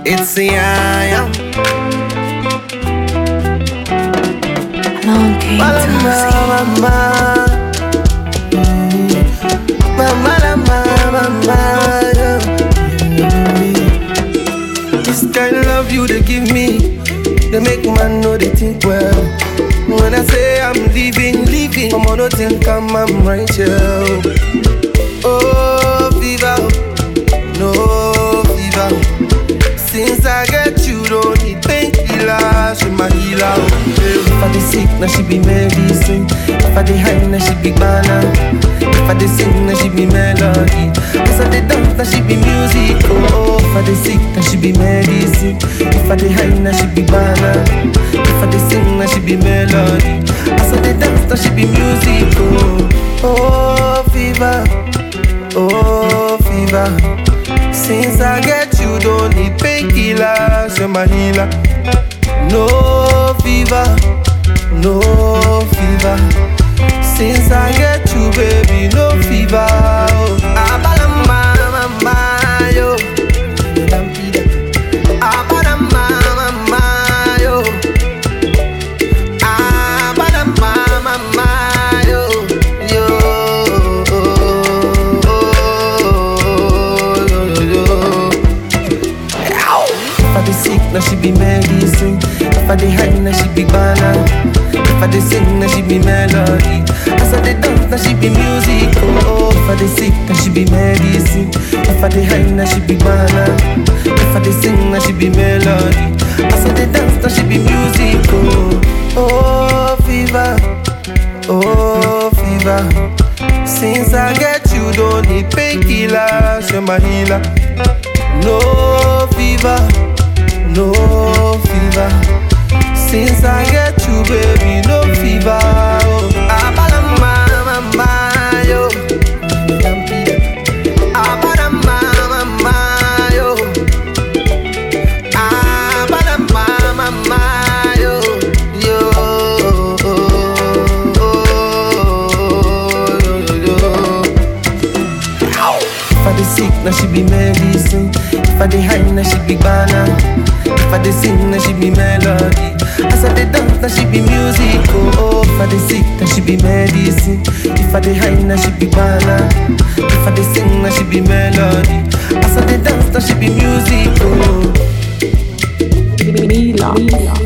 It's the I am. Long came This kind of love you they give me, they make man know they think well. When I say I'm leaving, I'm on no think I'm right here. Oh, fever, no fever. Since I get you, don't need painkillers, she my healer. If I dey sick, now she be medicine. If I dey high, now she be banana. If I dey sing, now she be melody. If I dey dance, now she be music. Oh, if I dey sick, now she be medicine. If I dey high, now she be banana. If I dey sing, now she be melody. As I dey dance, now she be music. Oh, fever, oh fever. Since I get you, don't need painkillers, you're my healer. No fever, no fever. Since I get you, baby, no fever. Oh. Abalama, mama, yo. Abalama, mama, yo. Abalama, mama, yo. If I dey sick, now she be medicine. If I dey high, now she be banana. If I dey sing, now she be melody. As I dey dance, now she be music. Oh, if I dey sick, now she be medicine. If I dey high, now she be banana. If I dey sing, now she be melody. As I dey dance, now she be music. Oh, fever, oh fever. Since I get you, don't need painkillers, you're my healer. No fever, no fever. Since I get you, baby, no fever. Oh, abalama, mama, yo. Abalama, mama, yo. Abalama, mama, yo. If I dey sick, now she be medicine. If I dey high, now she be banana. If I dey sing, now she be melody. As I dey dance, now she be music. Oh, if I dey sick, now she be medicine. If I dey high, now she be banana. If I dey sing, now she be melody. As I dey dance, now she be music. Oh, Mila.